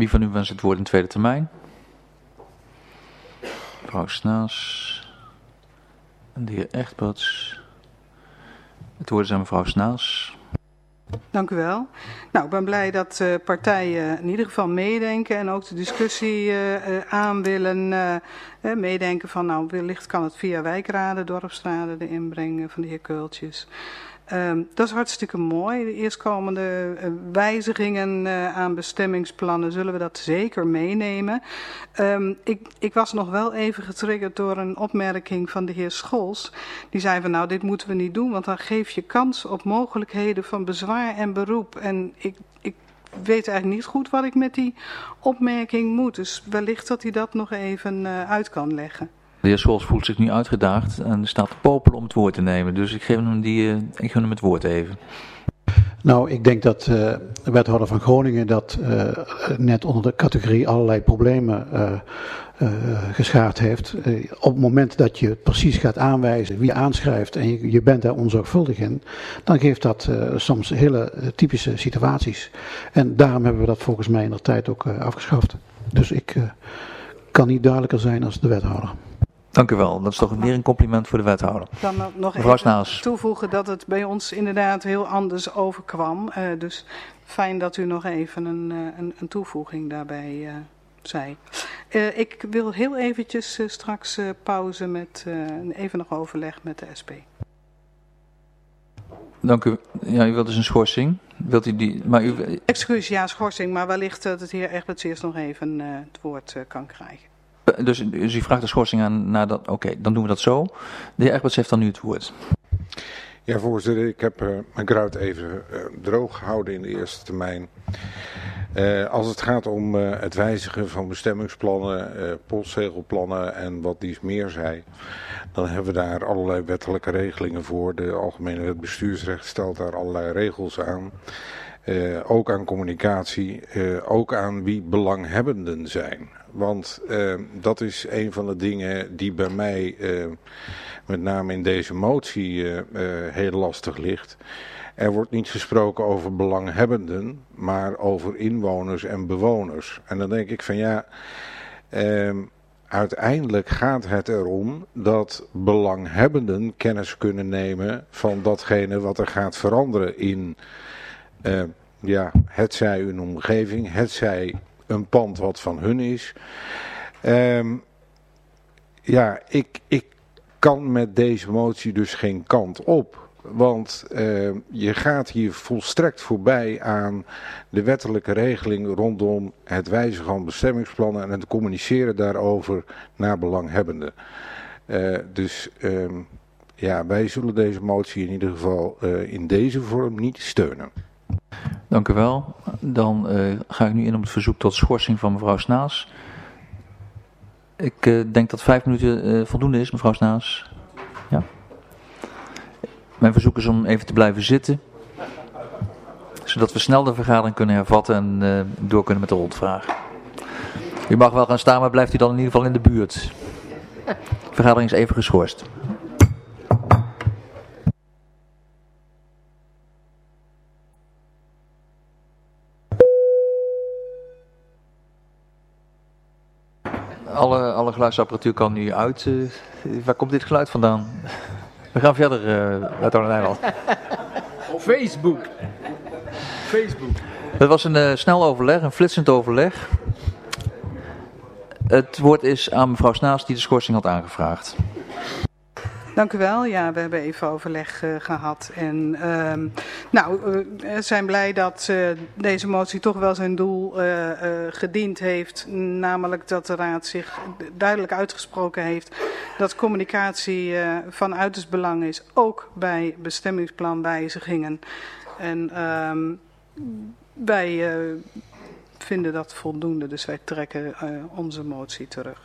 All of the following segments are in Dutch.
Wie van u wenst het woord in tweede termijn? Mevrouw Snaas en de heer Egberts. Het woord is aan mevrouw Snaas. Dank u wel. Nou, ik ben blij dat partijen in ieder geval meedenken en ook de discussie aan willen meedenken van, nou, wellicht kan het via wijkraden, dorpsraden, de inbreng van de heer Keultjes. Dat is hartstikke mooi. De eerstkomende wijzigingen aan bestemmingsplannen zullen we dat zeker meenemen. Ik was nog wel even getriggerd door een opmerking van de heer Scholz. Die zei van, nou, dit moeten we niet doen, want dan geef je kans op mogelijkheden van bezwaar en beroep. En ik weet eigenlijk niet goed wat ik met die opmerking moet. Dus wellicht dat hij dat nog even uit kan leggen. De heer Scholz voelt zich nu uitgedaagd en staat te popelen om het woord te nemen. Dus ik gun hem het woord even. Nou, ik denk dat de wethouder van Groningen dat net onder de categorie allerlei problemen geschaard heeft. Op het moment dat je precies gaat aanwijzen wie je aanschrijft en je bent daar onzorgvuldig in, dan geeft dat soms hele typische situaties. En daarom hebben we dat volgens mij in de tijd ook afgeschaft. Dus ik kan niet duidelijker zijn als de wethouder. Dank u wel. Dat is toch meer een compliment voor de wethouder. Dan nog mevrouw even Snaas. Toevoegen dat het bij ons inderdaad heel anders overkwam. Dus fijn dat u nog even een toevoeging daarbij zei. Ik wil heel eventjes straks pauze met even nog overleg met de SP. Dank u. Ja, u wilt dus een schorsing. Wilt u die? Maar u... Excuus, ja, schorsing, maar wellicht dat het heer Egberts eerst nog even het woord kan krijgen. Dus u vraagt de schorsing aan nadat... Oké, dan doen we dat zo. De heer Egberts heeft dan nu het woord. Ja, voorzitter, ik heb mijn kruid even droog gehouden in de eerste termijn. Als het gaat om het wijzigen van bestemmingsplannen, postzegelplannen en wat dies meer zei, dan hebben we daar allerlei wettelijke regelingen voor. De Algemene Wet Bestuursrecht stelt daar allerlei regels aan. Ook aan communicatie, ook aan wie belanghebbenden zijn. Want dat is een van de dingen die bij mij met name in deze motie heel lastig ligt. Er wordt niet gesproken over belanghebbenden, maar over inwoners en bewoners. En dan denk ik van ja, uiteindelijk gaat het erom dat belanghebbenden kennis kunnen nemen van datgene wat er gaat veranderen in hetzij een omgeving, hetzij een pand wat van hun is. Ik kan met deze motie dus geen kant op. Want je gaat hier volstrekt voorbij aan de wettelijke regeling rondom het wijzigen van bestemmingsplannen en het communiceren daarover naar belanghebbenden. Wij zullen deze motie in ieder geval in deze vorm niet steunen. Dank u wel. Dan ga ik nu in op het verzoek tot schorsing van mevrouw Snaas. Ik denk dat 5 minuten voldoende is, mevrouw Snaas. Ja. Mijn verzoek is om even te blijven zitten. Zodat we snel de vergadering kunnen hervatten en door kunnen met de rondvraag. U mag wel gaan staan, maar blijft u dan in ieder geval in de buurt. De vergadering is even geschorst. Alle geluidsapparatuur kan nu uit. Waar komt dit geluid vandaan? We gaan verder, wethouder Nijland. Facebook. Het was een snel overleg, een flitsend overleg. Het woord is aan mevrouw Snaas die de schorsing had aangevraagd. Dank u wel. Ja, we hebben even overleg gehad. En we zijn blij dat deze motie toch wel zijn doel gediend heeft. Namelijk dat de Raad zich duidelijk uitgesproken heeft dat communicatie van uiterst belang is. Ook bij bestemmingsplanwijzigingen. En wij vinden dat voldoende. Dus wij trekken onze motie terug.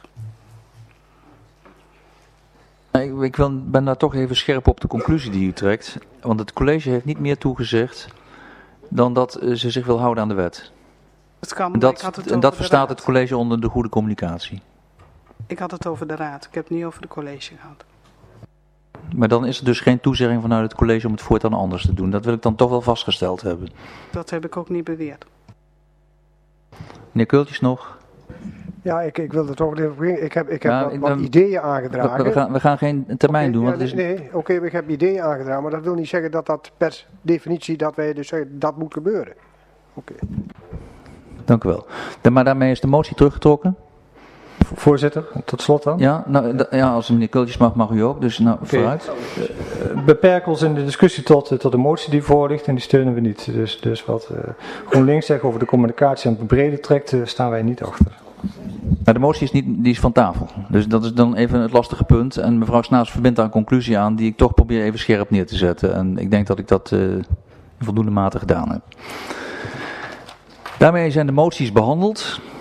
Ik ben daar toch even scherp op de conclusie die u trekt. Want het college heeft niet meer toegezegd dan dat ze zich wil houden aan de wet. Het kan, en dat verstaat het college onder de goede communicatie. Ik had het over de raad. Ik heb het niet over de college gehad. Maar dan is er dus geen toezegging vanuit het college om het voortaan anders te doen. Dat wil ik dan toch wel vastgesteld hebben. Dat heb ik ook niet beweerd. Meneer Kultjes nog? Ja, ik wilde toch even beginnen. Ik heb Ja, wat ideeën aangedragen. We gaan geen termijn doen. Want ik heb ideeën aangedragen, maar dat wil niet zeggen dat per definitie dat wij dus zeggen dat moet gebeuren. Oké. Dank u wel. Maar daarmee is de motie teruggetrokken? Voorzitter, tot slot dan. Ja, als meneer Kultjes mag u ook, dus vooruit. Beperk ons in de discussie tot de motie die voor ligt en die steunen we niet. Dus wat GroenLinks zegt over de communicatie en het brede trekt, staan wij niet achter. Maar de motie die is van tafel. Dus dat is dan even het lastige punt. En mevrouw Snaas verbindt daar een conclusie aan die ik toch probeer even scherp neer te zetten. En ik denk dat ik dat in voldoende mate gedaan heb. Daarmee zijn de moties behandeld.